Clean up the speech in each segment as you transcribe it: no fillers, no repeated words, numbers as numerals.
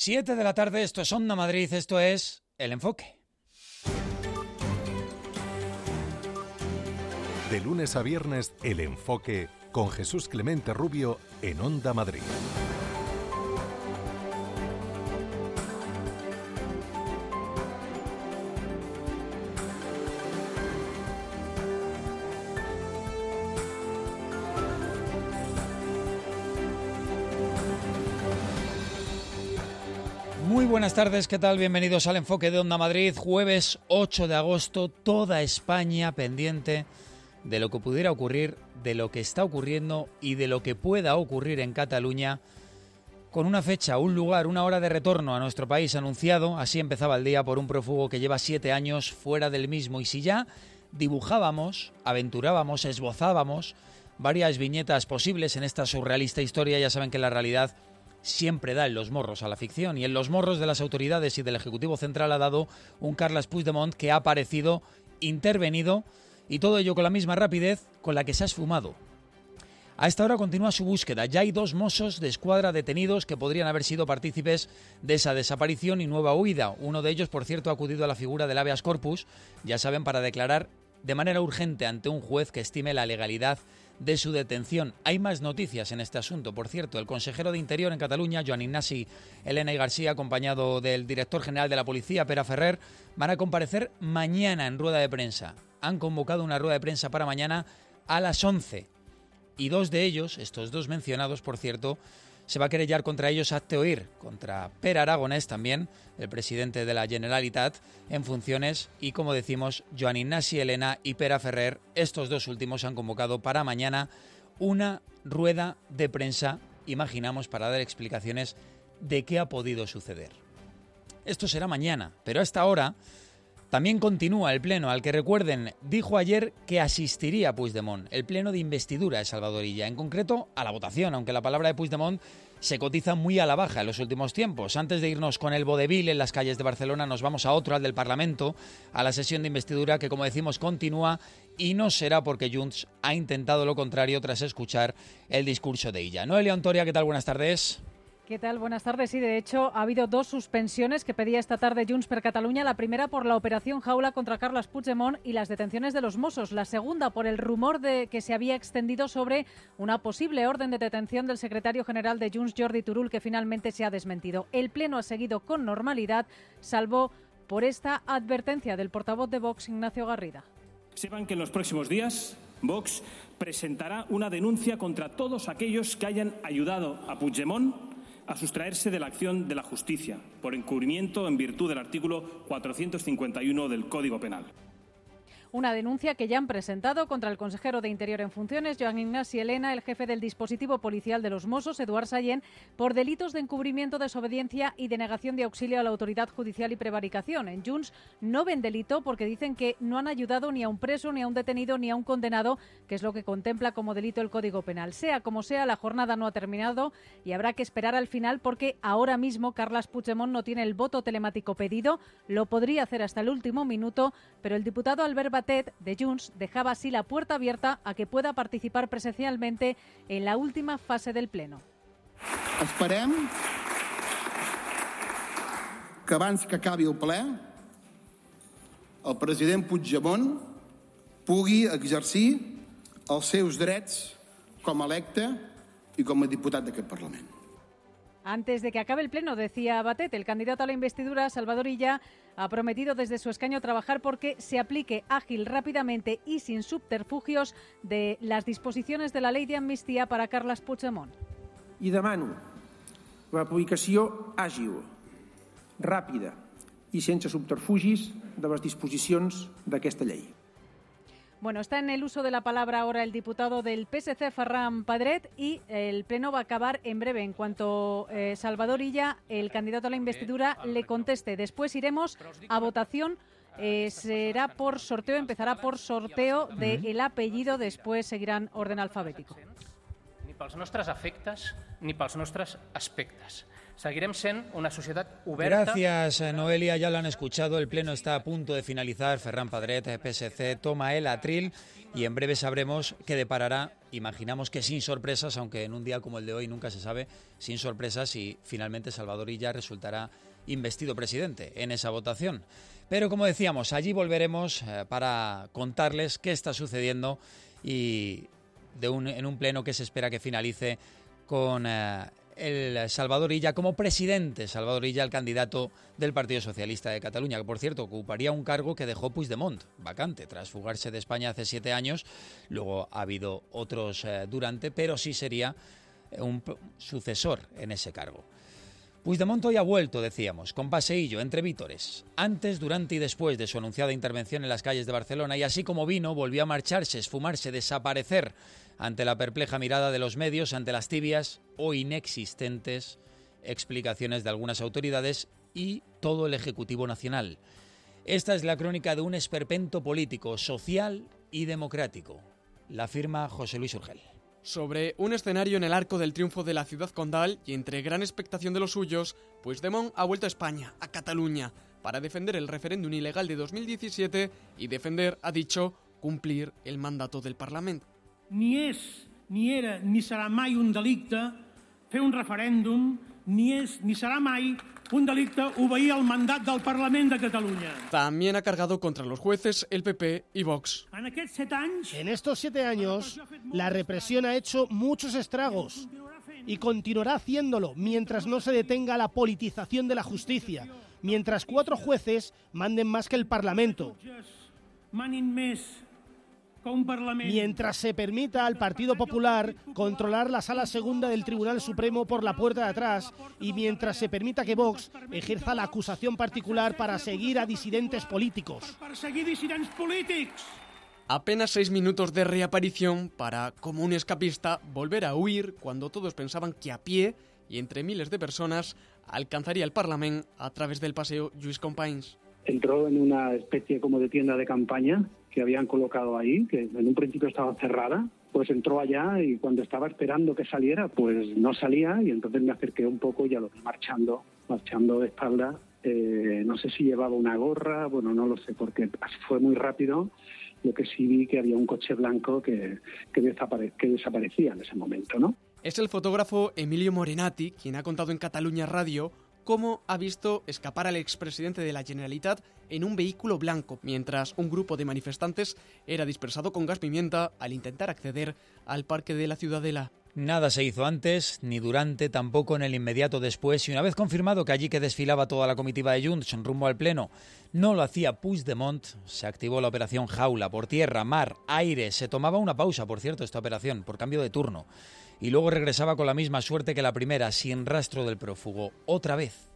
7 de la tarde, esto es Onda Madrid, esto es El Enfoque. De lunes a viernes, El Enfoque con Jesús Clemente Rubio en Onda Madrid. Muy buenas tardes, ¿qué tal? Bienvenidos al Enfoque de Onda Madrid, jueves 8 de agosto, toda España pendiente de lo que pudiera ocurrir, de lo que está ocurriendo y de lo que pueda ocurrir en Cataluña, con una fecha, un lugar, una hora de retorno a nuestro país anunciado. Así empezaba el día por un prófugo que lleva 7 años fuera del mismo. Y si ya dibujábamos, aventurábamos, esbozábamos varias viñetas posibles en esta surrealista historia, ya saben que la realidad siempre da en los morros a la ficción, y en los morros de las autoridades y del Ejecutivo Central ha dado un Carles Puigdemont que ha aparecido, intervenido, y todo ello con la misma rapidez con la que se ha esfumado. A esta hora continúa su búsqueda. Ya hay 2 mossos de escuadra detenidos que podrían haber sido partícipes de esa desaparición y nueva huida. Uno de ellos, por cierto, ha acudido a la figura del habeas corpus, ya saben, para declarar de manera urgente ante un juez que estime la legalidad de su detención. Hay más noticias en este asunto, por cierto. El consejero de Interior en Cataluña, Joan Ignasi Elena y García, acompañado del director general de la Policía, Pere Ferrer, van a comparecer mañana en rueda de prensa. Han convocado una rueda de prensa para mañana a las 11. Y 2 de ellos, estos 2 mencionados, por cierto, se va a querellar contra ellos hazte oír, contra Pere Aragonès también, el presidente de la Generalitat en funciones, y como decimos, Joan Ignasi Elena y Pere Ferrer, estos 2 últimos han convocado para mañana una rueda de prensa, imaginamos, para dar explicaciones de qué ha podido suceder. Esto será mañana, pero a esta hora también continúa el pleno al que, recuerden, dijo ayer que asistiría Puigdemont, el pleno de investidura de Salvador Illa, en concreto a la votación, aunque la palabra de Puigdemont se cotiza muy a la baja en los últimos tiempos. Antes de irnos con el vodevil en las calles de Barcelona, nos vamos a otro, al del Parlamento, a la sesión de investidura que, como decimos, continúa, y no será porque Junts ha intentado lo contrario tras escuchar el discurso de Illa. Noelia Ontoria, ¿qué tal? Buenas tardes. ¿Qué tal? Buenas tardes. Sí, de hecho, ha habido 2 suspensiones que pedía esta tarde Junts per Catalunya. La primera por la operación Jaula contra Carles Puigdemont y las detenciones de los Mossos. La segunda por el rumor de que se había extendido sobre una posible orden de detención del secretario general de Junts, Jordi Turull, que finalmente se ha desmentido. El pleno ha seguido con normalidad, salvo por esta advertencia del portavoz de Vox, Ignacio Garrida. Sepan que en los próximos días Vox presentará una denuncia contra todos aquellos que hayan ayudado a Puigdemont a sustraerse de la acción de la justicia por encubrimiento en virtud del artículo 451 del Código Penal. Una denuncia que ya han presentado contra el consejero de Interior en funciones, Joan Ignasi Elena, el jefe del dispositivo policial de los Mossos, Eduard Sallent, por delitos de encubrimiento, desobediencia y denegación de auxilio a la autoridad judicial y prevaricación. En Junts no ven delito porque dicen que no han ayudado ni a un preso, ni a un detenido, ni a un condenado, que es lo que contempla como delito el Código Penal. Sea como sea, la jornada no ha terminado y habrá que esperar al final, porque ahora mismo Carles Puigdemont no tiene el voto telemático pedido. Lo podría hacer hasta el último minuto, pero el diputado Albert Batet de Junts dejaba así la puerta abierta a que pueda participar presencialmente en la última fase del pleno. Esperem que abans que acabi el ple el president Puigdemont pugui exercir els seus drets com a electe i com a diputat d'aquest Parlament. Antes de que acabe el pleno, decía Batet, el candidato a la investidura, Salvador Illa, ha prometido desde su escaño trabajar porque se aplique ágil, rápidamente y sin subterfugios de las disposiciones de la ley de amnistía para Carles Puigdemont. I demano l'aplicació àgil, ràpida i sense subterfugis de les disposicions d'aquesta llei. Bueno, está en el uso de la palabra ahora el diputado del PSC, Ferran Pedret, y el pleno va a acabar en breve. En cuanto Salvador Illa, el candidato a la investidura, le conteste. Después iremos a votación. Será por sorteo, empezará por sorteo del apellido, después seguirán orden alfabético. pels nostres afectes ni pels nostres aspectes. Seguirem sent una societat oberta. Gracias, Noelia. Ya lo han escuchado. El pleno está a punto de finalizar. Ferran Pedret, PSC, toma el atril y en breve sabremos qué deparará. Imaginamos que sin sorpresas, aunque en un día como el de hoy nunca se sabe, sin sorpresas, y finalmente Salvador Illa resultará investido presidente en esa votación. Pero como decíamos, allí volveremos para contarles qué está sucediendo y en un pleno que se espera que finalice con el Salvador Illa como presidente. Salvador Illa, el candidato del Partido Socialista de Cataluña, que por cierto ocuparía un cargo que dejó Puigdemont vacante tras fugarse de España hace 7 años. Luego ha habido otros durante, pero sí sería un sucesor en ese cargo. Puigdemont hoy ha vuelto, decíamos, con paseillo entre vítores, antes, durante y después de su anunciada intervención en las calles de Barcelona, y así como vino, volvió a marcharse, esfumarse, desaparecer ante la perpleja mirada de los medios, ante las tibias o inexistentes explicaciones de algunas autoridades y todo el Ejecutivo Nacional. Esta es la crónica de un esperpento político, social y democrático. La firma José Luis Urgel. Sobre un escenario en el arco del triunfo de la ciudad condal y entre gran expectación de los suyos, Puigdemont ha vuelto a España, a Cataluña, para defender el referéndum ilegal de 2017 y defender, ha dicho, cumplir el mandato del Parlamento. Ni és, ni era, ni serà mai un delicte fer un referèndum, ni és, ni serà mai un delicte obeir el mandat del Parlament de Catalunya. También ha cargado contra los jueces, el PP y Vox. En estos 7 años, la represión ha hecho muchos estragos y continuará haciéndolo mientras no se detenga la politización de la justicia, mientras 4 jueces manden más que el Parlamento, mientras se permita al Partido Popular controlar la Sala Segunda del Tribunal Supremo por la puerta de atrás y mientras se permita que Vox ejerza la acusación particular para seguir a disidentes políticos. Apenas 6 minutos de reaparición para, como un escapista, volver a huir cuando todos pensaban que a pie y entre miles de personas alcanzaría el Parlamento a través del paseo Lluís Companys. Entró en una especie como de tienda de campaña que habían colocado ahí, que en un principio estaba cerrada, pues entró allá y cuando estaba esperando que saliera, pues no salía y entonces me acerqué un poco y ya lo vi marchando de espalda. No sé si llevaba una gorra, bueno, no lo sé, porque fue muy rápido. Lo que sí vi que había un coche blanco que desaparecía en ese momento, ¿no? Es el fotógrafo Emilio Morenati quien ha contado en Catalunya Radio cómo ha visto escapar al expresidente de la Generalitat en un vehículo blanco, mientras un grupo de manifestantes era dispersado con gas pimienta al intentar acceder al Parque de la Ciudadela. Nada se hizo antes, ni durante, tampoco en el inmediato después, y una vez confirmado que allí que desfilaba toda la comitiva de Junts rumbo al Pleno no lo hacía Puigdemont, se activó la operación Jaula, por tierra, mar, aire. Se tomaba una pausa, por cierto, esta operación, por cambio de turno. Y luego regresaba con la misma suerte que la primera, sin rastro del prófugo. Otra vez.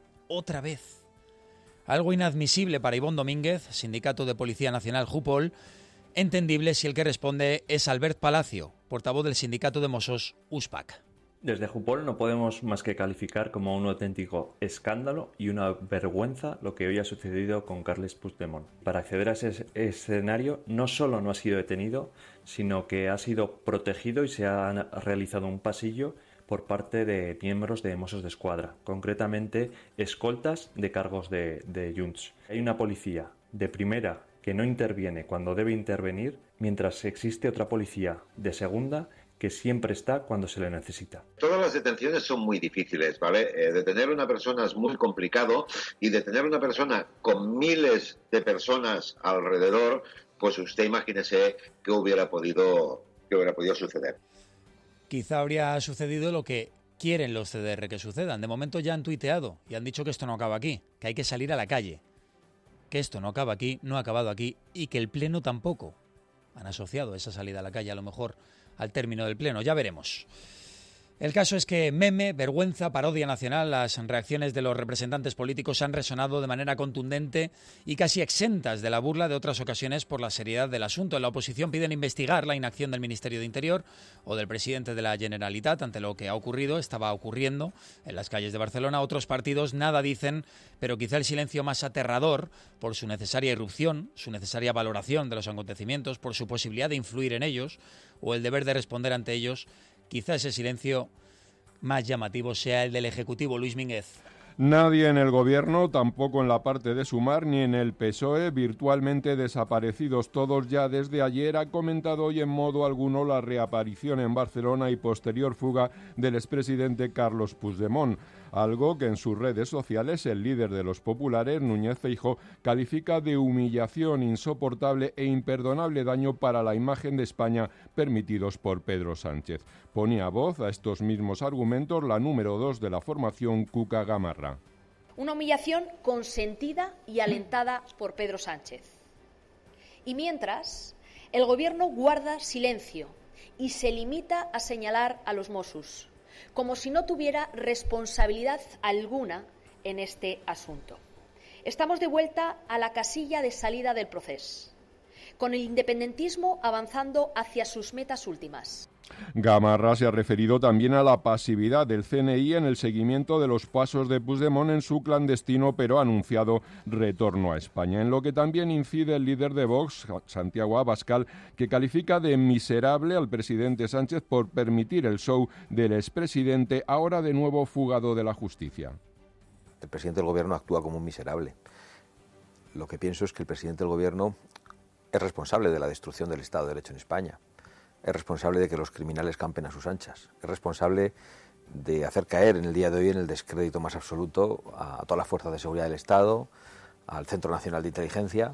Algo inadmisible para Ivón Domínguez, sindicato de Policía Nacional Jupol, entendible si el que responde es Albert Palacio, portavoz del sindicato de Mossos USPAC. Desde Jupol no podemos más que calificar como un auténtico escándalo y una vergüenza lo que hoy ha sucedido con Carles Puigdemont. Para acceder a ese escenario no solo no ha sido detenido, sino que ha sido protegido y se ha realizado un pasillo por parte de miembros de Mossos d'Esquadra, concretamente escoltas de cargos de Junts. Hay una policía de primera que no interviene cuando debe intervenir, mientras existe otra policía de segunda que siempre está cuando se le necesita. Todas las detenciones son muy difíciles, ¿vale? Detener a una persona es muy complicado y detener a una persona con miles de personas alrededor, pues usted imagínese qué hubiera podido suceder. Quizá habría sucedido lo que quieren los CDR que sucedan. De momento ya han tuiteado y han dicho que esto no acaba aquí, que hay que salir a la calle, que esto no acaba aquí, no ha acabado aquí y que el Pleno tampoco. Han asociado esa salida a la calle a lo mejor al término del Pleno, ya veremos. El caso es que meme, vergüenza, parodia nacional, las reacciones de los representantes políticos han resonado de manera contundente y casi exentas de la burla de otras ocasiones por la seriedad del asunto. En la oposición piden investigar la inacción del Ministerio de Interior o del presidente de la Generalitat ante lo que estaba ocurriendo en las calles de Barcelona. Otros partidos nada dicen, pero quizá el silencio más aterrador por su necesaria irrupción, su necesaria valoración de los acontecimientos, por su posibilidad de influir en ellos o el deber de responder ante ellos, Quizá ese silencio más llamativo sea el del Ejecutivo. Luis Mínguez. Nadie en el Gobierno, tampoco en la parte de Sumar ni en el PSOE, virtualmente desaparecidos todos ya desde ayer, ha comentado hoy en modo alguno la reaparición en Barcelona y posterior fuga del expresidente Carlos Puigdemont, algo que en sus redes sociales el líder de los populares, Núñez Feijóo, califica de humillación, insoportable e imperdonable daño para la imagen de España permitidos por Pedro Sánchez. Ponía voz a estos mismos argumentos la número 2 de la formación, Cuca Gamarra. Una humillación consentida y alentada por Pedro Sánchez. Y mientras, el Gobierno guarda silencio y se limita a señalar a los Mossos, como si no tuviera responsabilidad alguna en este asunto. Estamos de vuelta a la casilla de salida del proceso, con el independentismo avanzando hacia sus metas últimas. Gamarra se ha referido también a la pasividad del CNI en el seguimiento de los pasos de Puigdemont en su clandestino pero anunciado retorno a España, en lo que también incide el líder de Vox, Santiago Abascal, que califica de miserable al presidente Sánchez por permitir el show del expresidente, ahora de nuevo fugado de la justicia. El presidente del Gobierno actúa como un miserable. Lo que pienso es que el presidente del Gobierno es responsable de la destrucción del Estado de Derecho en España. Es responsable de que los criminales campen a sus anchas. Es responsable de hacer caer en el día de hoy en el descrédito más absoluto a todas las fuerzas de seguridad del Estado, al Centro Nacional de Inteligencia,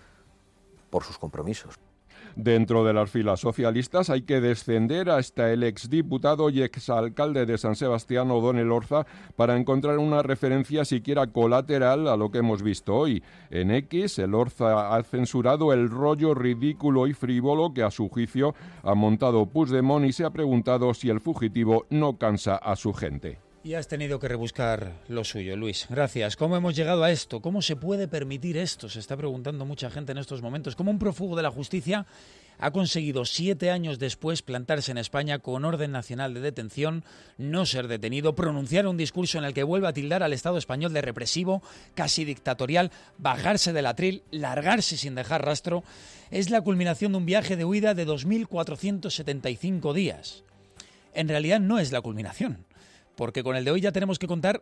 por sus compromisos. Dentro de las filas socialistas hay que descender hasta el exdiputado y exalcalde de San Sebastián, Odón Elorza, para encontrar una referencia siquiera colateral a lo que hemos visto hoy. En X, Elorza ha censurado el rollo ridículo y frívolo que a su juicio ha montado Puigdemont y se ha preguntado si el fugitivo no cansa a su gente. Y has tenido que rebuscar lo suyo, Luis. Gracias. ¿Cómo hemos llegado a esto? ¿Cómo se puede permitir esto? Se está preguntando mucha gente en estos momentos. ¿Cómo un prófugo de la justicia ha conseguido 7 años después plantarse en España con orden nacional de detención, no ser detenido, pronunciar un discurso en el que vuelve a tildar al Estado español de represivo, casi dictatorial, bajarse del atril, largarse sin dejar rastro? Es la culminación de un viaje de huida de 2.475 días. En realidad no es la culminación, porque con el de hoy ya tenemos que contar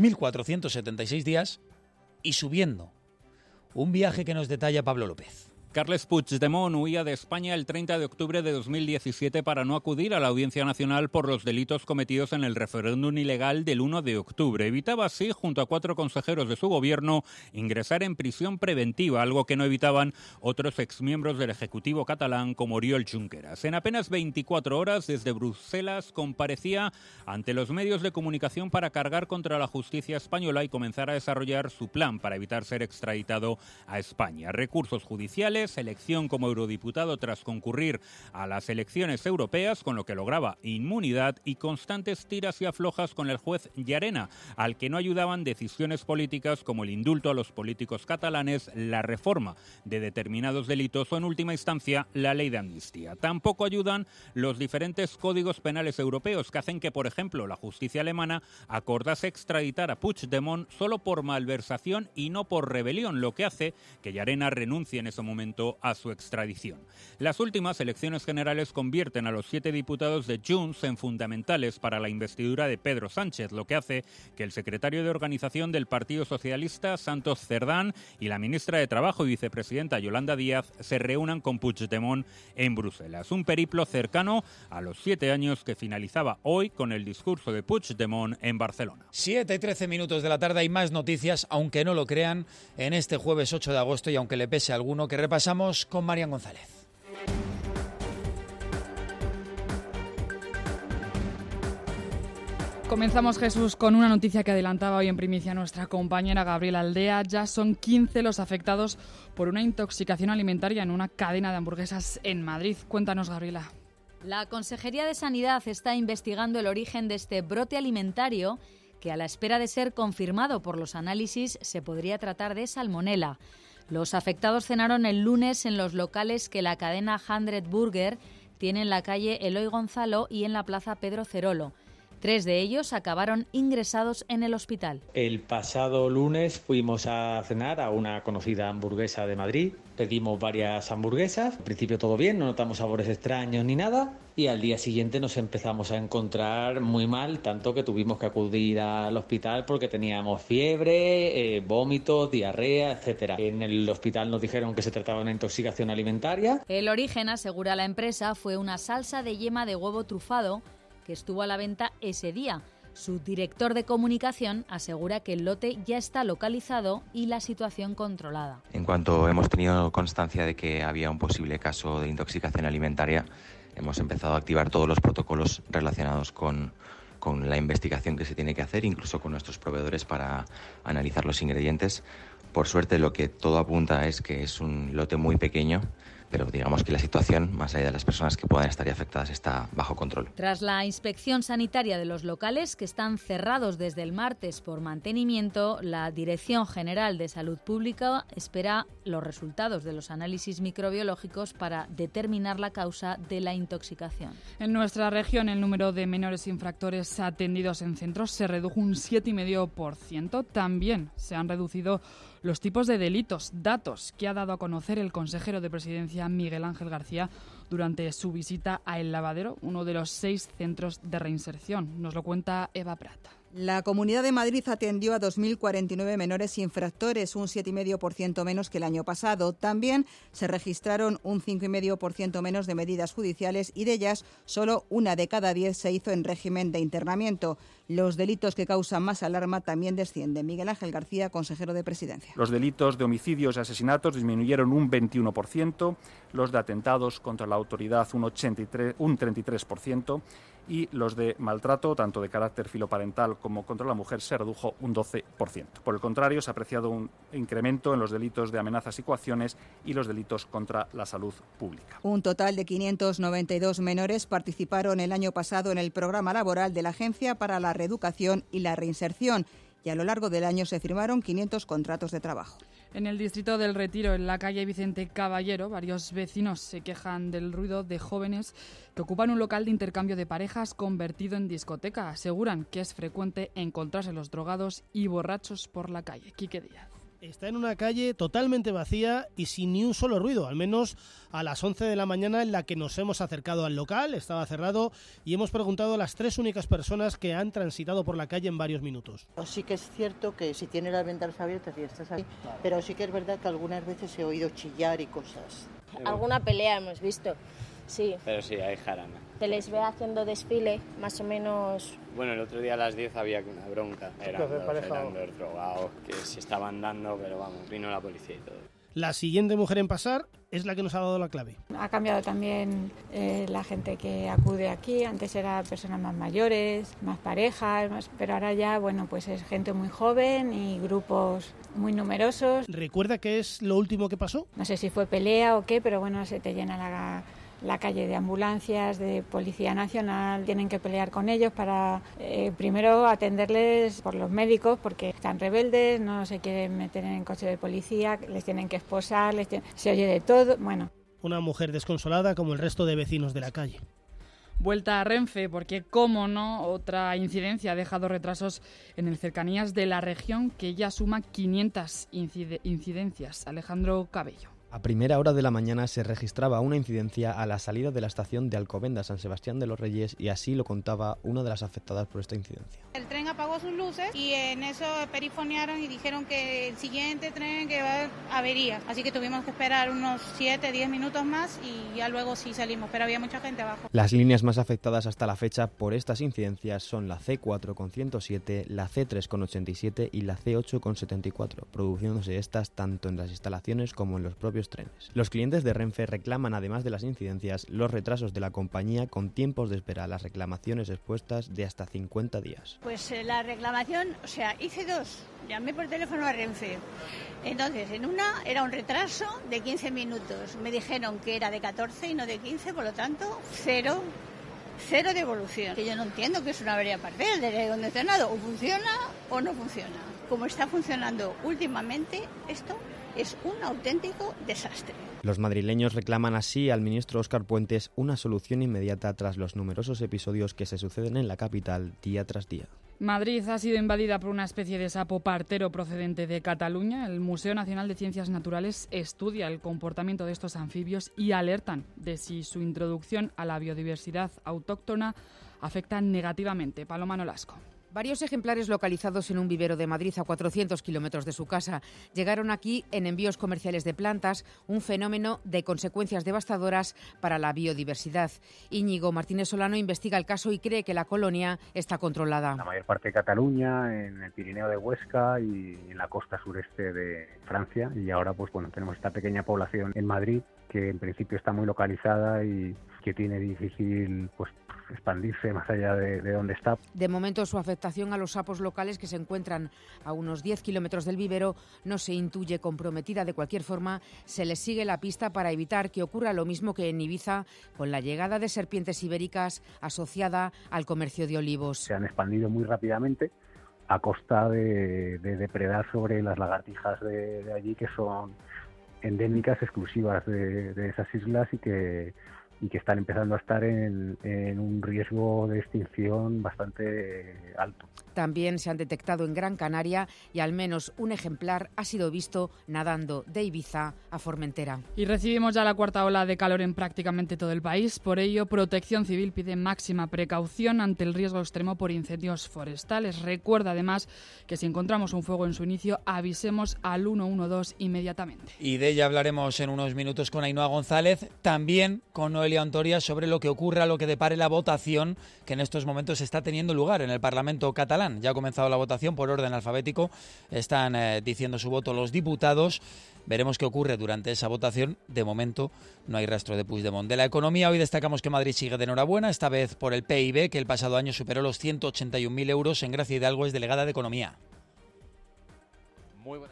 2.476 días y subiendo. Un viaje que nos detalla Pablo López. Carles Puigdemont huía de España el 30 de octubre de 2017 para no acudir a la Audiencia Nacional por los delitos cometidos en el referéndum ilegal del 1 de octubre. Evitaba así, junto a 4 consejeros de su gobierno, ingresar en prisión preventiva, algo que no evitaban otros exmiembros del Ejecutivo catalán como Oriol Junqueras. En apenas 24 horas, desde Bruselas, comparecía ante los medios de comunicación para cargar contra la justicia española y comenzar a desarrollar su plan para evitar ser extraditado a España. Recursos judiciales, elección como eurodiputado tras concurrir a las elecciones europeas, con lo que lograba inmunidad, y constantes tiras y aflojas con el juez Llarena, al que no ayudaban decisiones políticas como el indulto a los políticos catalanes, la reforma de determinados delitos o, en última instancia, la ley de amnistía. Tampoco ayudan los diferentes códigos penales europeos que hacen que, por ejemplo, la justicia alemana acordase extraditar a Puigdemont solo por malversación y no por rebelión, lo que hace que Llarena renuncie en ese momento a su extradición. Las últimas elecciones generales convierten a los 7 diputados de Junts en fundamentales para la investidura de Pedro Sánchez, lo que hace que el secretario de organización del Partido Socialista, Santos Cerdán, y la ministra de Trabajo y vicepresidenta Yolanda Díaz se reúnan con Puigdemont en Bruselas. Un periplo cercano a los 7 años que finalizaba hoy con el discurso de Puigdemont en Barcelona. 7:13 de la tarde, hay más noticias, aunque no lo crean, en este jueves 8 de agosto y aunque le pese a alguno, que repasamos con Marian González. Comenzamos, Jesús, con una noticia que adelantaba hoy en primicia nuestra compañera Gabriela Aldea. Ya son 15 los afectados por una intoxicación alimentaria en una cadena de hamburguesas en Madrid. Cuéntanos, Gabriela. La Consejería de Sanidad está investigando el origen de este brote alimentario que, a la espera de ser confirmado por los análisis, se podría tratar de salmonela. Los afectados cenaron el lunes en los locales que la cadena 100 Burger tiene en la calle Eloy Gonzalo y en la plaza Pedro Cerolo. 3 de ellos acabaron ingresados en el hospital. El pasado lunes fuimos a cenar a una conocida hamburguesa de Madrid. Pedimos varias hamburguesas. Al principio todo bien, no notamos sabores extraños ni nada. Y al día siguiente nos empezamos a encontrar muy mal, tanto que tuvimos que acudir al hospital porque teníamos fiebre, vómitos, diarrea, etc. En el hospital nos dijeron que se trataba de una intoxicación alimentaria. El origen, asegura la empresa, fue una salsa de yema de huevo trufado que estuvo a la venta ese día. Su director de comunicación asegura que el lote ya está localizado y la situación controlada. En cuanto hemos tenido constancia de que había un posible caso de intoxicación alimentaria, hemos empezado a activar todos los protocolos relacionados con la investigación que se tiene que hacer, incluso con nuestros proveedores para analizar los ingredientes. Por suerte, lo que todo apunta es que es un lote muy pequeño, pero digamos que la situación, más allá de las personas que puedan estar afectadas, está bajo control. Tras la inspección sanitaria de los locales, que están cerrados desde el martes por mantenimiento, la Dirección General de Salud Pública espera los resultados de los análisis microbiológicos para determinar la causa de la intoxicación. En nuestra región, el número de menores infractores atendidos en centros se redujo un 7,5%. También se han reducido los tipos de delitos, datos que ha dado a conocer el consejero de Presidencia Miguel Ángel García durante su visita a El Lavadero, uno de los 6 centros de reinserción. Nos lo cuenta Eva Prat. La Comunidad de Madrid atendió a 2.049 menores infractores, un 7,5% menos que el año pasado. También se registraron un 5,5% menos de medidas judiciales y de ellas solo 1 de cada 10 se hizo en régimen de internamiento. Los delitos que causan más alarma también descienden. Miguel Ángel García, consejero de Presidencia. Los delitos de homicidios y asesinatos disminuyeron un 21%, los de atentados contra la autoridad un 33%, y los de maltrato, tanto de carácter filoparental como contra la mujer, se redujo un 12%. Por el contrario, se ha apreciado un incremento en los delitos de amenazas y coacciones y los delitos contra la salud pública. Un total de 592 menores participaron el año pasado en el programa laboral de la Agencia para la Reeducación y la Reinserción, y a lo largo del año se firmaron 500 contratos de trabajo. En el distrito del Retiro, en la calle Vicente Caballero, varios vecinos se quejan del ruido de jóvenes que ocupan un local de intercambio de parejas convertido en discoteca. Aseguran que es frecuente encontrarse los drogados y borrachos por la calle. Quique Díaz. Está en una calle totalmente vacía y sin ni un solo ruido, al menos a las 11 de la mañana en la que nos hemos acercado al local. Estaba cerrado y hemos preguntado a las 3 únicas personas que han transitado por la calle en varios minutos. Sí que es cierto que si tienes las ventanas abiertas y estás ahí, pero sí que es verdad que algunas veces he oído chillar y cosas. Alguna pelea hemos visto, sí. Pero sí, hay jarana. Se les ve haciendo desfile, más o menos. Bueno, el otro día a las 10 había una bronca. Eran dos drogados que se estaban dando, pero vamos, vino la policía y todo. La siguiente mujer en pasar es la que nos ha dado la clave. Ha cambiado también la gente que acude aquí. Antes eran personas más mayores, más parejas, pero ahora ya, bueno, pues es gente muy joven y grupos muy numerosos. ¿Recuerda qué es lo último que pasó? No sé si fue pelea o qué, pero bueno, se te llena la calle de ambulancias, de Policía Nacional. Tienen que pelear con ellos para primero atenderles por los médicos porque están rebeldes, no se quieren meter en el coche de policía, les tienen que esposar, se oye de todo. Bueno. Una mujer desconsolada como el resto de vecinos de la calle. Vuelta a Renfe, porque, cómo no, otra incidencia ha dejado retrasos en el cercanías de la región, que ya suma 500 incidencias. Alejandro Cabello. A primera hora de la mañana se registraba una incidencia a la salida de la estación de Alcobendas, San Sebastián de los Reyes, y así lo contaba una de las afectadas por esta incidencia. El tren apagó sus luces y en eso perifonearon y dijeron que el siguiente tren que va a avería. Así que tuvimos que esperar unos 7-10 minutos más y ya luego sí salimos, pero había mucha gente abajo. Las líneas más afectadas hasta la fecha por estas incidencias son la C4 con 107, la C3 con 87 y la C8 con 74, produciéndose estas tanto en las instalaciones como en los propios trenes. Los clientes de Renfe reclaman, además de las incidencias, los retrasos de la compañía con tiempos de espera a las reclamaciones expuestas de hasta 50 días. Pues la reclamación, hice 2. Llamé por teléfono a Renfe. Entonces, en una era un retraso de 15 minutos. Me dijeron que era de 14 y no de 15, por lo tanto, cero devolución. Que yo no entiendo que es una avería parcial del aire acondicionado. O funciona o no funciona. Como está funcionando últimamente, esto es un auténtico desastre. Los madrileños reclaman así al ministro Óscar Puentes una solución inmediata tras los numerosos episodios que se suceden en la capital día tras día. Madrid ha sido invadida por una especie de sapo partero procedente de Cataluña. El Museo Nacional de Ciencias Naturales estudia el comportamiento de estos anfibios y alertan de si su introducción a la biodiversidad autóctona afecta negativamente. Paloma Nolasco. Varios ejemplares localizados en un vivero de Madrid a 400 kilómetros de su casa llegaron aquí en envíos comerciales de plantas, un fenómeno de consecuencias devastadoras para la biodiversidad. Íñigo Martínez Solano investiga el caso y cree que la colonia está controlada. La mayor parte de Cataluña, en el Pirineo de Huesca y en la costa sureste de Francia, y ahora tenemos esta pequeña población en Madrid que en principio está muy localizada y que tiene difícil expandirse más allá de donde está. De momento, su afectación a los sapos locales que se encuentran a unos 10 kilómetros del vivero no se intuye comprometida. De cualquier forma, se les sigue la pista para evitar que ocurra lo mismo que en Ibiza con la llegada de serpientes ibéricas asociada al comercio de olivos. Se han expandido muy rápidamente a costa de depredar sobre las lagartijas de allí, que son endémicas exclusivas de esas islas y que están empezando a estar en un riesgo de extinción bastante alto. También se han detectado en Gran Canaria y al menos un ejemplar ha sido visto nadando de Ibiza a Formentera. Y recibimos ya la cuarta ola de calor en prácticamente todo el país. Por ello, Protección Civil pide máxima precaución ante el riesgo extremo por incendios forestales. Recuerda además que si encontramos un fuego en su inicio, avisemos al 112 inmediatamente. Y de ella hablaremos en unos minutos con Ainhoa González, también con Noelia Ontoria, sobre lo que ocurra, lo que depare la votación que en estos momentos está teniendo lugar en el Parlamento catalán. Ya ha comenzado la votación por orden alfabético, están diciendo su voto los diputados. Veremos qué ocurre durante esa votación. De momento no hay rastro de Puigdemont. De la economía, hoy destacamos que Madrid sigue de enhorabuena, esta vez por el PIB, que el pasado año superó los 181.000 euros. En Gracia Hidalgo es delegada de Economía. Muy buena.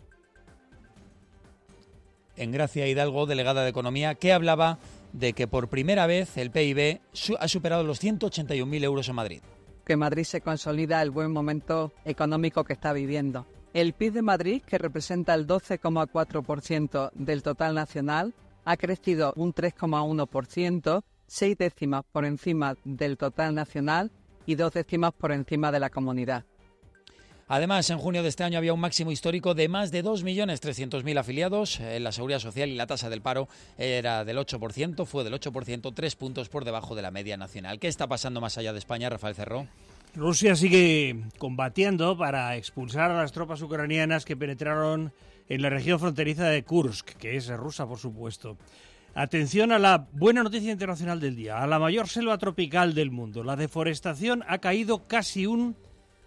En Gracia Hidalgo, delegada de Economía, que hablaba de que por primera vez el PIB ha superado los 181.000 euros en Madrid. Que Madrid se consolida el buen momento económico que está viviendo. El PIB de Madrid, que representa el 12,4% del total nacional, ha crecido un 3,1%, 6 décimas por encima del total nacional y 2 décimas por encima de la comunidad. Además, en junio de este año había un máximo histórico de más de 2.300.000 afiliados en la Seguridad Social y la tasa del paro era del 8%, fue del 8%, 3 puntos por debajo de la media nacional. ¿Qué está pasando más allá de España, Rafael Cerró? Rusia sigue combatiendo para expulsar a las tropas ucranianas que penetraron en la región fronteriza de Kursk, que es rusa, por supuesto. Atención a la buena noticia internacional del día, a la mayor selva tropical del mundo. La deforestación ha caído casi un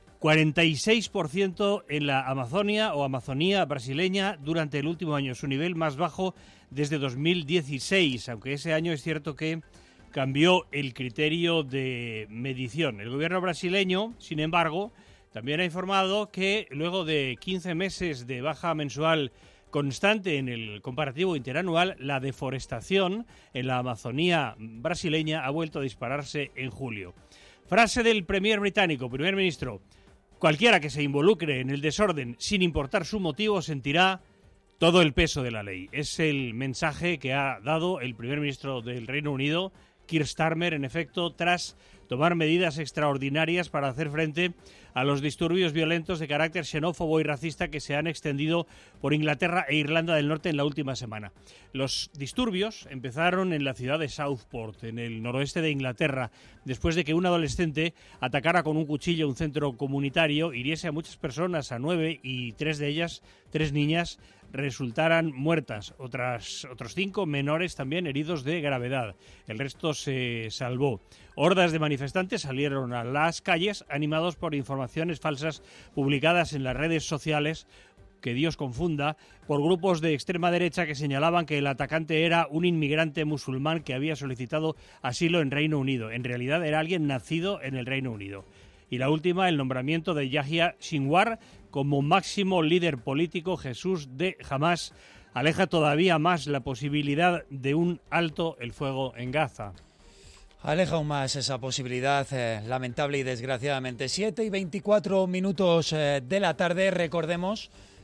46% en la Amazonia o Amazonía brasileña durante el último año, su nivel más bajo desde 2016, aunque ese año es cierto que cambió el criterio de medición. El gobierno brasileño, sin embargo, también ha informado que luego de 15 meses de baja mensual constante en el comparativo interanual, la deforestación en la Amazonía brasileña ha vuelto a dispararse en julio. Frase del primer ministro: cualquiera que se involucre en el desorden sin importar su motivo sentirá todo el peso de la ley. Es el mensaje que ha dado el primer ministro del Reino Unido, Keir Starmer, en efecto, tras tomar medidas extraordinarias para hacer frente a los disturbios violentos de carácter xenófobo y racista que se han extendido por Inglaterra e Irlanda del Norte en la última semana. Los disturbios empezaron en la ciudad de Southport, en el noroeste de Inglaterra, después de que un adolescente atacara con un cuchillo un centro comunitario, hiriese a muchas personas, a 9, y 3 de ellas, 3 niñas, resultaran muertas. Otros 5 menores también heridos de gravedad. El resto se salvó. Hordas de manifestantes salieron a las calles animados por informaciones falsas publicadas en las redes sociales, que Dios confunda, por grupos de extrema derecha que señalaban que el atacante era un inmigrante musulmán que había solicitado asilo en Reino Unido. En realidad era alguien nacido en el Reino Unido. Y la última, el nombramiento de Yahya Sinwar como máximo líder político. Jesús de Hamás aleja todavía más la posibilidad de un alto el fuego en Gaza. Aleja aún más esa posibilidad, lamentable y desgraciadamente. 7:24 de la tarde, recordemos,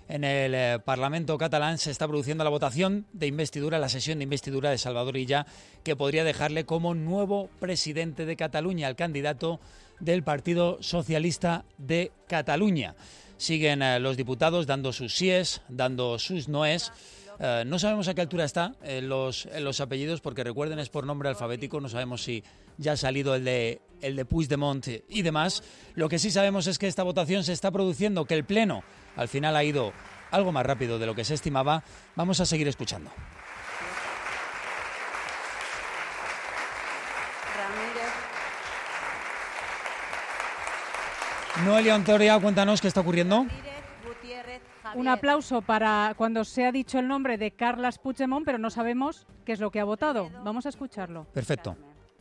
En el Parlamento catalán se está produciendo la votación de investidura, la sesión de investidura de Salvador Illa, que podría dejarle como nuevo presidente de Cataluña, el candidato del Partido Socialista de Cataluña. Siguen los diputados dando sus síes, dando sus noes. No sabemos a qué altura está los apellidos, porque recuerden, es por nombre alfabético, no sabemos si ya ha salido el de Puigdemont y demás. Lo que sí sabemos es que esta votación se está produciendo, que el Pleno al final ha ido algo más rápido de lo que se estimaba. Vamos a seguir escuchando. Noelia Ontoria, cuéntanos qué está ocurriendo. Un aplauso para cuando se ha dicho el nombre de Carles Puigdemont, pero no sabemos qué es lo que ha votado. Vamos a escucharlo. Perfecto.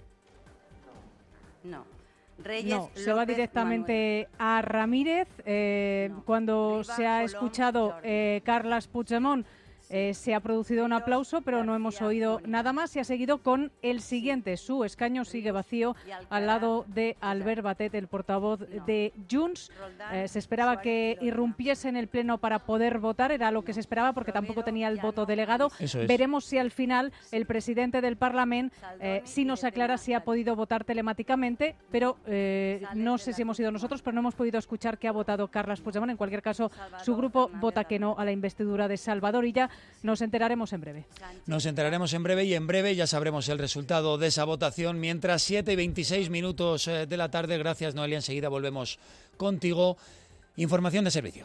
No, se va directamente a Ramírez. Cuando se ha escuchado Carles Puigdemont, se ha producido un aplauso, pero no hemos oído nada más. Y ha seguido con el siguiente. Su escaño sigue vacío al lado de Albert Batet, el portavoz de Junts. Se esperaba que irrumpiese en el Pleno para poder votar. Era lo que se esperaba, porque tampoco tenía el voto delegado. Veremos si al final el presidente del Parlamento sí nos aclara si ha podido votar telemáticamente, pero no sé si hemos sido nosotros, pero no hemos podido escuchar qué ha votado Carles Puigdemont. En cualquier caso, su grupo vota que no a la investidura de Salvador Illa. Nos enteraremos en breve. Nos enteraremos en breve, y en breve ya sabremos el resultado de esa votación. Mientras, 7:26 de la tarde. Gracias, Noelia. Enseguida volvemos contigo. Información de servicio.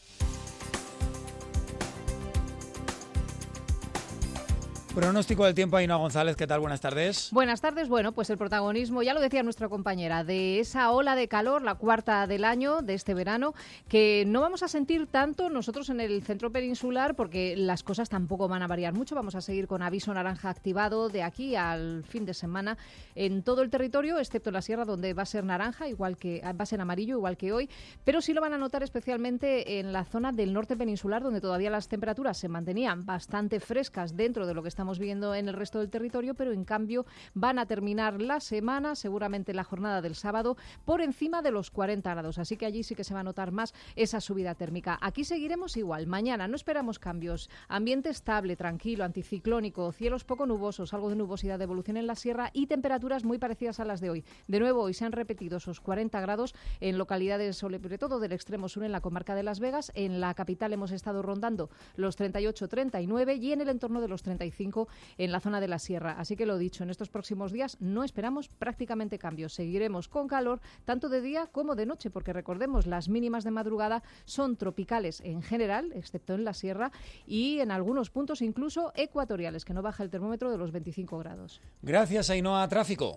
Pronóstico del tiempo, Ainhoa González, ¿qué tal? Buenas tardes. Buenas tardes. Bueno, pues el protagonismo, ya lo decía nuestra compañera, de esa ola de calor, la cuarta del año, de este verano, que no vamos a sentir tanto nosotros en el centro peninsular, porque las cosas tampoco van a variar mucho. Vamos a seguir con aviso naranja activado de aquí al fin de semana en todo el territorio, excepto en la sierra, donde va a ser naranja, va a ser amarillo, igual que hoy, pero sí lo van a notar especialmente en la zona del norte peninsular, donde todavía las temperaturas se mantenían bastante frescas dentro de lo que estamos viendo en el resto del territorio, pero en cambio van a terminar la semana, seguramente la jornada del sábado, por encima de los 40 grados, así que allí sí que se va a notar más esa subida térmica. Aquí seguiremos igual, mañana no esperamos cambios, ambiente estable, tranquilo, anticiclónico, cielos poco nubosos, algo de nubosidad de evolución en la sierra y temperaturas muy parecidas a las de hoy. De nuevo, hoy se han repetido esos 40 grados en localidades, sobre todo del extremo sur, en la comarca de Las Vegas. En la capital hemos estado rondando los 38, 39 y en el entorno de los 35 en la zona de la sierra. Así que lo dicho, en estos próximos días no esperamos prácticamente cambios. Seguiremos con calor tanto de día como de noche, porque recordemos, las mínimas de madrugada son tropicales en general, excepto en la sierra, y en algunos puntos incluso ecuatoriales, que no baja el termómetro de los 25 grados. Gracias, Ainhoa. Tráfico.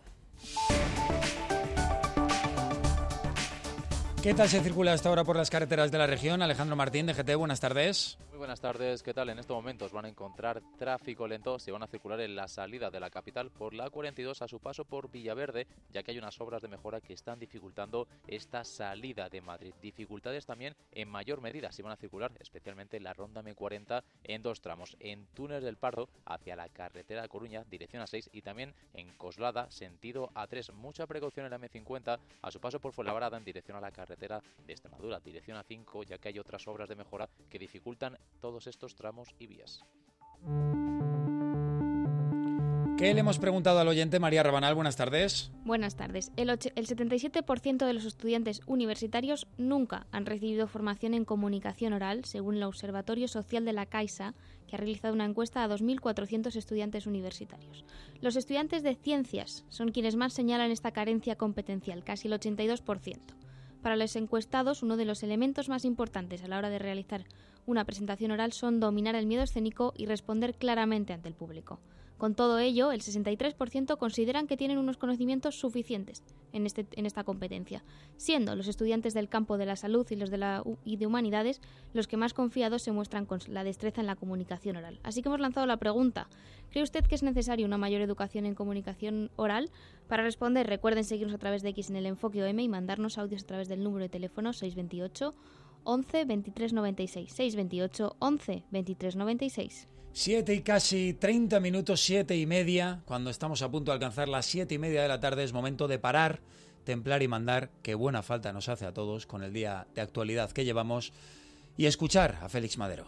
¿Qué tal se circula hasta ahora por las carreteras de la región? Alejandro Martín, de GT, buenas tardes. Muy buenas tardes, ¿qué tal? En estos momentos van a encontrar tráfico lento, se van a circular en la salida de la capital por la A42 a su paso por Villaverde, ya que hay unas obras de mejora que están dificultando esta salida de Madrid. Dificultades también en mayor medida se van a circular, especialmente en la ronda M40 en dos tramos, en Túnel del Pardo hacia la carretera de Coruña, dirección A6, y también en Coslada, sentido A3. Mucha precaución en la M50 a su paso por Fuenlabrada en dirección a la carretera de Extremadura, dirección A5, ya que hay otras obras de mejora que dificultan todos estos tramos y vías. ¿Qué le hemos preguntado al oyente? María Rabanal, buenas tardes. Buenas tardes. El 77% de los estudiantes universitarios nunca han recibido formación en comunicación oral, según el Observatorio Social de la Caixa, que ha realizado una encuesta a 2.400 estudiantes universitarios. Los estudiantes de ciencias son quienes más señalan esta carencia competencial, casi el 82%. Para los encuestados, uno de los elementos más importantes a la hora de realizar una presentación oral son dominar el miedo escénico y responder claramente ante el público. Con todo ello, el 63% consideran que tienen unos conocimientos suficientes en esta competencia, siendo los estudiantes del campo de la salud y los de humanidades los que más confiados se muestran con la destreza en la comunicación oral. Así que hemos lanzado la pregunta: ¿cree usted que es necesaria una mayor educación en comunicación oral? Para responder, recuerden seguirnos a través de X en el Enfoque OM y mandarnos audios a través del número de teléfono 628 11 23 96, 628 11 23 96. 7 y casi 30 minutos, 7 y media, cuando estamos a punto de alcanzar las 7 y media de la tarde, es momento de parar, templar y mandar, que buena falta nos hace a todos con el día de actualidad que llevamos. y escuchar a Félix Madero.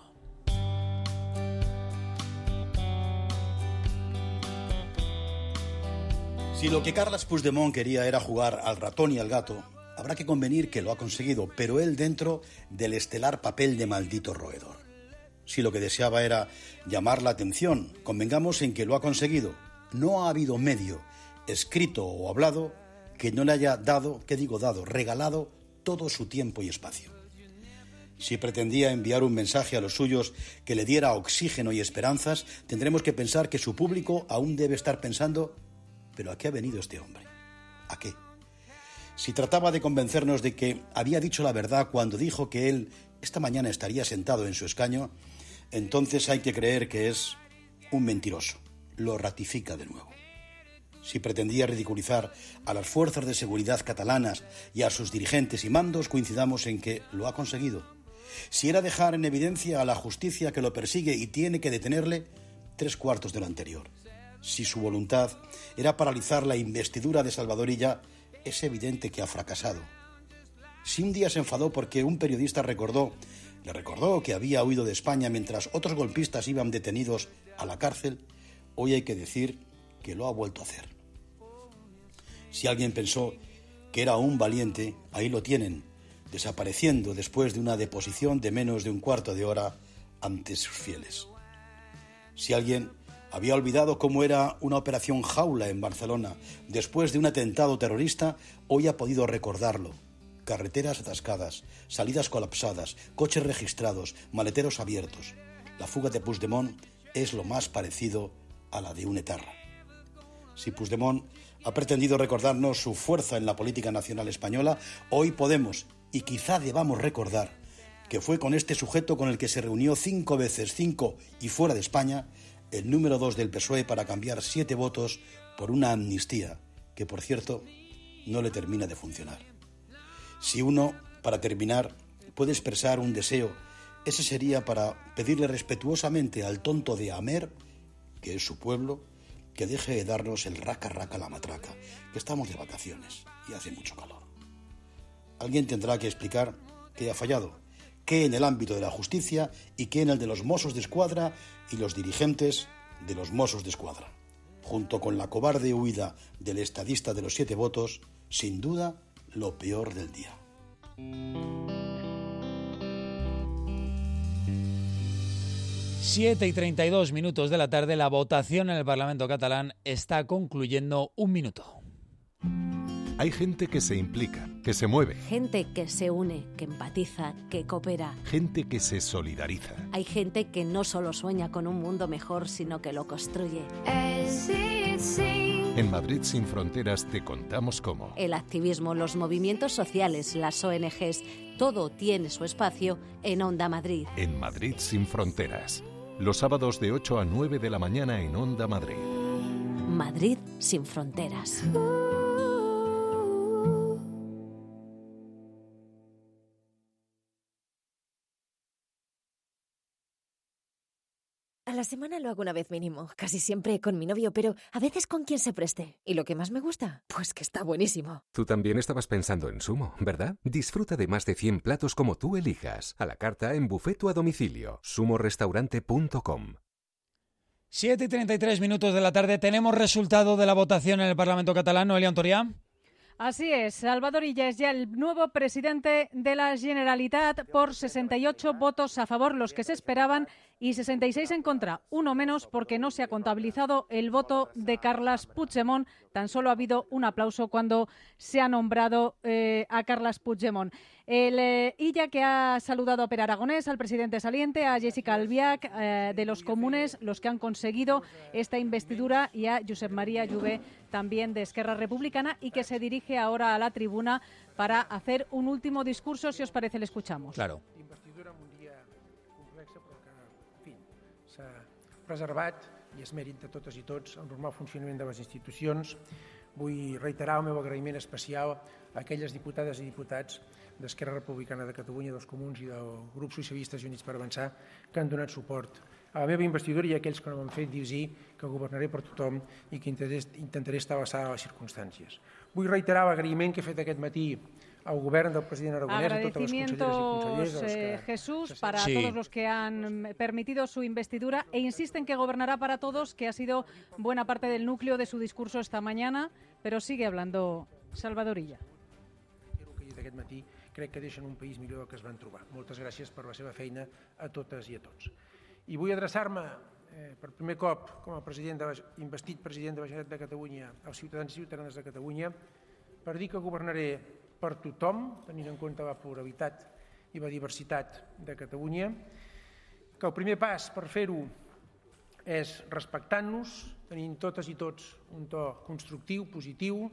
Si lo que Carles Puigdemont quería era jugar al ratón y al gato, habrá que convenir que lo ha conseguido, pero él dentro del estelar papel de maldito roedor. Si lo que deseaba era llamar la atención, convengamos en que lo ha conseguido. No ha habido medio, escrito o hablado, que no le haya regalado todo su tiempo y espacio. Si pretendía enviar un mensaje a los suyos que le diera oxígeno y esperanzas, tendremos que pensar que su público aún debe estar pensando: ¿pero a qué ha venido este hombre? ¿A qué? Si trataba de convencernos de que había dicho la verdad cuando dijo que él esta mañana estaría sentado en su escaño, entonces hay que creer que es un mentiroso. Lo ratifica de nuevo. Si pretendía ridiculizar a las fuerzas de seguridad catalanas y a sus dirigentes y mandos, coincidamos en que lo ha conseguido. Si era dejar en evidencia a la justicia que lo persigue y tiene que detenerle, 3/4 de lo anterior. Si su voluntad era paralizar la investidura de Salvador Illa, es evidente que ha fracasado. Si un día se enfadó porque un periodista le recordó que había huido de España mientras otros golpistas iban detenidos a la cárcel, hoy hay que decir que lo ha vuelto a hacer. Si alguien pensó que era un valiente, ahí lo tienen, desapareciendo después de una deposición de menos de un cuarto de hora ante sus fieles. Si alguien había olvidado cómo era una operación jaula en Barcelona después de un atentado terrorista, hoy ha podido recordarlo. Carreteras atascadas, salidas colapsadas, coches registrados, maleteros abiertos. La fuga de Puigdemont es lo más parecido a la de un etarra. Si Puigdemont ha pretendido recordarnos su fuerza en la política nacional española, hoy podemos y quizá debamos recordar que fue con este sujeto con el que se reunió 5 veces, 5 y fuera de España, el número 2 del PSOE para cambiar 7 votos por una amnistía que, por cierto, no le termina de funcionar. Si uno, para terminar, puede expresar un deseo, ese sería para pedirle respetuosamente al tonto de Amer, que es su pueblo, que deje de darnos el raca raca la matraca, que estamos de vacaciones y hace mucho calor. Alguien tendrá que explicar qué ha fallado, qué en el ámbito de la justicia y qué en el de los Mossos d'Esquadra y los dirigentes de los Mossos d'Esquadra. Junto con la cobarde huida del estadista de los 7 votos, sin duda, lo peor del día. Siete y 32 minutos de la tarde, la votación en el Parlamento catalán está concluyendo. Un minuto. Hay gente que se implica, que se mueve. Gente que se une, que empatiza, que coopera. Gente que se solidariza. Hay gente que no solo sueña con un mundo mejor, sino que lo construye. En Madrid Sin Fronteras te contamos cómo. El activismo, los movimientos sociales, las ONGs, todo tiene su espacio en Onda Madrid. En Madrid Sin Fronteras. Los sábados de 8 a 9 de la mañana en Onda Madrid. Madrid Sin Fronteras. A la semana lo hago una vez mínimo, casi siempre con mi novio, pero a veces con quien se preste. ¿Y lo que más me gusta? Pues que está buenísimo. Tú también estabas pensando en Sumo, ¿verdad? Disfruta de más de 100 platos como tú elijas, a la carta, en buffet o a domicilio. sumorestaurante.com. 7 y 33 minutos de la tarde. Tenemos resultado de la votación en el Parlamento catalán, Noelia Ontoria. Así es, Salvador Illa es ya el nuevo presidente de la Generalitat por 68 votos a favor, los que se esperaban, y 66 en contra, uno menos porque no se ha contabilizado el voto de Carles Puigdemont. Tan solo ha habido un aplauso cuando se ha nombrado a Carles Puigdemont. El Illa, que ha saludado a Pere Aragonés, al presidente saliente, a Jessica Albiach de los Comunes, los que han conseguido esta investidura, y a Josep María Jové, también de Esquerra Republicana, y que se dirige ahora a la tribuna para hacer un último discurso. Si os parece, le escuchamos. Claro. Investidura en un dia complex, però que, en fi, s'ha preservat, i és mèrit de totes i tots, el normal funcionament de les institucions. Vull reiterar el meu agraïment especial a aquelles diputades i diputats d'Esquerra Republicana de Catalunya, dels Comuns i del grup Socialistes i Units per Avançar, que han donat suport a la meva investidura, i a aquells que no m'han fet dir que governaré per tothom i que intentaré estar a l'alçada de les circumstàncies. Vull reiterar l'agraïment que he fet aquest matí al govern del president Aragonès, a totes les conselleres i consellers. Jesús, para todos los que han permitido su investidura e insisten que gobernará para todos, que ha sido buena parte del núcleo de su discurso esta mañana, pero sigue hablando Salvador Illa. D'aquest matí crec que deixen un país millor del que es van trobar. Moltes gràcies per la seva feina a totes i a tots. I vull adreçar-me per primer cop com a investit president de la Generalitat de Catalunya als ciutadans i ciutadanes de Catalunya per dir que governaré per tothom, tenint en compte la pluralitat i la diversitat de Catalunya, que el primer pas per fer-ho és respectant-nos, tenint totes i tots un to constructiu, positiu,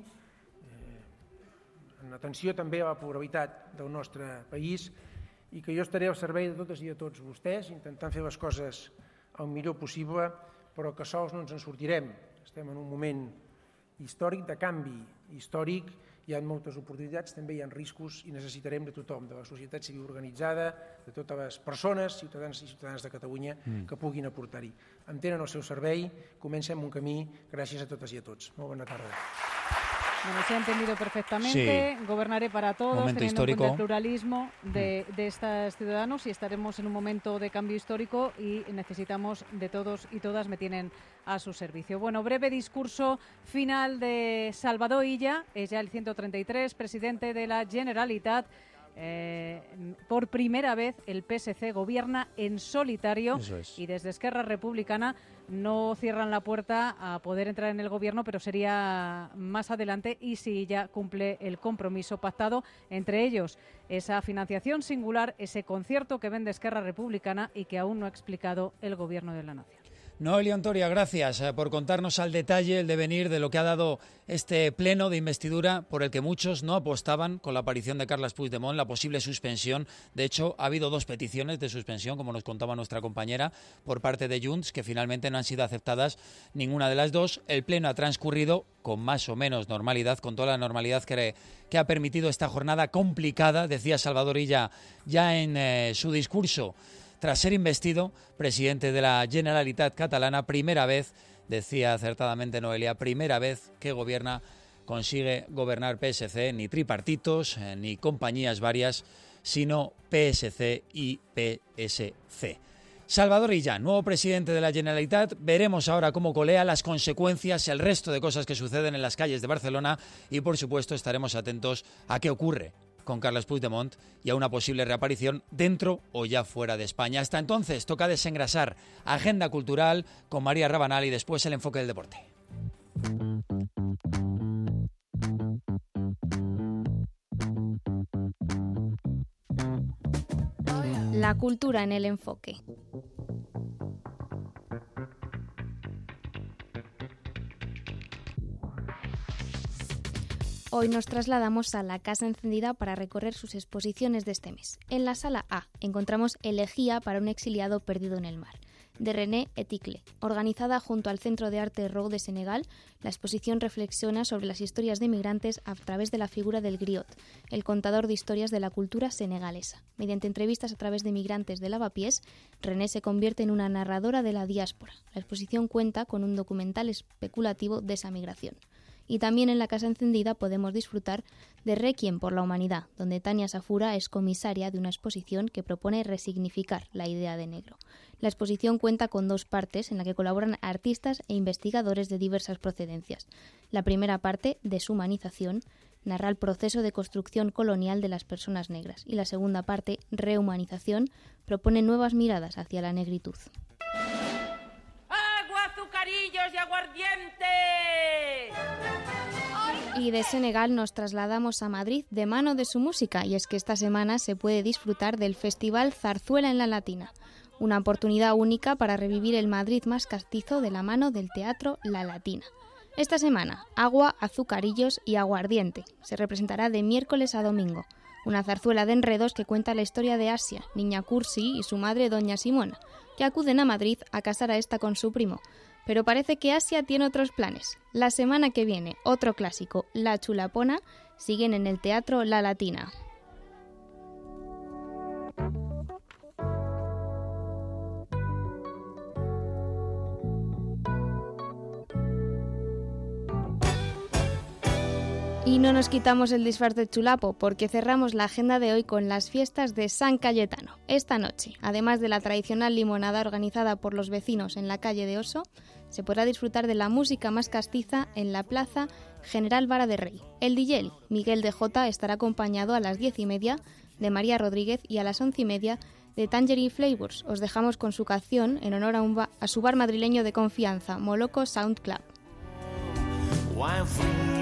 en atenció també a la pluralitat del nostre país, i que jo estaré al servei de totes i de tots vostès, intentant fer les coses el millor possible, però que sols no ens en sortirem. Estem en un moment històric, de canvi històric, hi ha moltes oportunitats, també hi ha riscos i necessitarem de tothom, de la societat civil organitzada, de totes les persones, ciutadans i ciutadanes de Catalunya, que puguin aportar-hi. Em tenen al seu servei, comencem un camí, gràcies a totes i a tots. Molt bona tarda. Bueno, se ha entendido perfectamente. Sí. Gobernaré para todos, momento teniendo histórico. En cuenta el pluralismo de estos ciudadanos, y estaremos en un momento de cambio histórico y necesitamos de todos y todas, me tienen a su servicio. Bueno, breve discurso final de Salvador Illa, es ya el 133, presidente de la Generalitat. Por primera vez el PSC gobierna en solitario y desde Esquerra Republicana no cierran la puerta a poder entrar en el gobierno, pero sería más adelante y si ya cumple el compromiso pactado entre ellos, esa financiación singular, ese concierto que vende Esquerra Republicana y que aún no ha explicado el Gobierno de la Nación. Noelia Ontoria, gracias por contarnos al detalle el devenir de lo que ha dado este pleno de investidura por el que muchos no apostaban con la aparición de Carles Puigdemont, la posible suspensión. De hecho, ha habido 2 peticiones de suspensión, como nos contaba nuestra compañera, por parte de Junts, que finalmente no han sido aceptadas ninguna de las 2. El pleno ha transcurrido con más o menos normalidad, con toda la normalidad que ha permitido esta jornada complicada, decía Salvador Illa ya en su discurso. Tras ser investido presidente de la Generalitat catalana, primera vez, decía acertadamente Noelia, primera vez que consigue gobernar PSC, ni tripartitos, ni compañías varias, sino PSC y PSC. Salvador Illa, nuevo presidente de la Generalitat, veremos ahora cómo colea las consecuencias, el resto de cosas que suceden en las calles de Barcelona y, por supuesto, estaremos atentos a qué ocurre con Carles Puigdemont y a una posible reaparición dentro o ya fuera de España. Hasta entonces toca desengrasar agenda cultural con María Rabanal y después el enfoque del deporte. La cultura en el enfoque. Hoy nos trasladamos a la Casa Encendida para recorrer sus exposiciones de este mes. En la sala A encontramos Elegía para un exiliado perdido en el mar, de René Eticle. Organizada junto al Centro de Arte Rouge de Senegal, la exposición reflexiona sobre las historias de migrantes a través de la figura del griot, el contador de historias de la cultura senegalesa. Mediante entrevistas a través de migrantes de lavapiés, René se convierte en una narradora de la diáspora. La exposición cuenta con un documental especulativo de esa migración. Y también en la Casa Encendida podemos disfrutar de Requiem por la Humanidad, donde Tania Safura es comisaria de una exposición que propone resignificar la idea de negro. La exposición cuenta con 2 partes en la que colaboran artistas e investigadores de diversas procedencias. La primera parte, Deshumanización, narra el proceso de construcción colonial de las personas negras, y la segunda parte, Rehumanización, propone nuevas miradas hacia la negritud. ¡Agua, azucarillos y aguardiente! Y de Senegal nos trasladamos a Madrid de mano de su música, y es que esta semana se puede disfrutar del Festival Zarzuela en la Latina, una oportunidad única para revivir el Madrid más castizo de la mano del teatro La Latina. Esta semana, Agua, Azucarillos y Aguardiente. Se representará de miércoles a domingo. Una zarzuela de enredos que cuenta la historia de Asia, niña cursi, y su madre, doña Simona, que acuden a Madrid a casar a esta con su primo. Pero parece que Asia tiene otros planes. La semana que viene, otro clásico, La Chulapona, siguen en el Teatro La Latina. Y no nos quitamos el disfraz de chulapo porque cerramos la agenda de hoy con las fiestas de San Cayetano. Esta noche, además de la tradicional limonada organizada por los vecinos en la calle de Oso, se podrá disfrutar de la música más castiza en la plaza General Vara de Rey. El DJ Miguel de Jota estará acompañado a las 10:30 de María Rodríguez y a las 11:30 de Tangerine Flavors. Os dejamos con su canción en honor a su bar madrileño de confianza, Moloco Sound Club.